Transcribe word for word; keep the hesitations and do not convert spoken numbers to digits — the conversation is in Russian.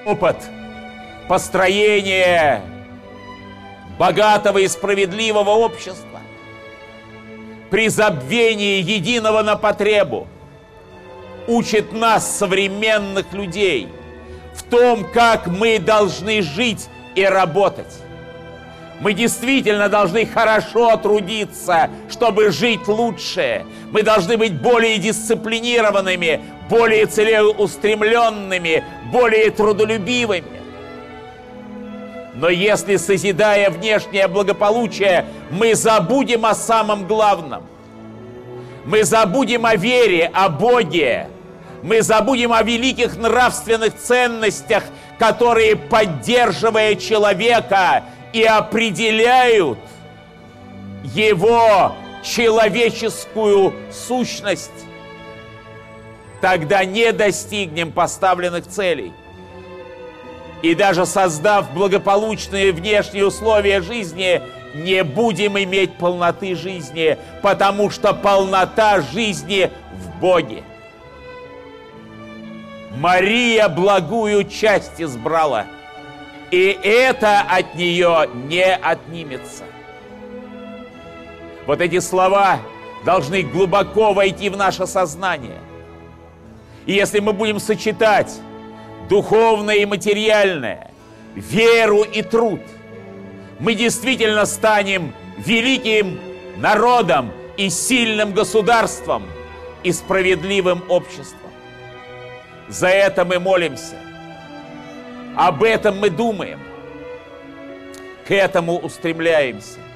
опыт построения богатого и справедливого общества при забвении единого на потребу учит нас, современных людей, в том, как мы должны жить и работать. Мы действительно должны хорошо трудиться, чтобы жить лучше. Мы должны быть более дисциплинированными, более целеустремленными, более трудолюбивыми. Но если, созидая внешнее благополучие, мы забудем о самом главном, мы забудем о вере, о Боге, мы забудем о великих нравственных ценностях, которые, поддерживая человека, и определяют его человеческую сущность, тогда не достигнем поставленных целей. И даже создав благополучные внешние условия жизни, не будем иметь полноты жизни, потому что полнота жизни в Боге. Мария благую часть избрала, и это от нее не отнимется. Вот эти слова должны глубоко войти в наше сознание. И если мы будем сочетать духовное и материальное, веру и труд, мы действительно станем великим народом и сильным государством и справедливым обществом. За это мы молимся. Об этом мы думаем. К этому устремляемся.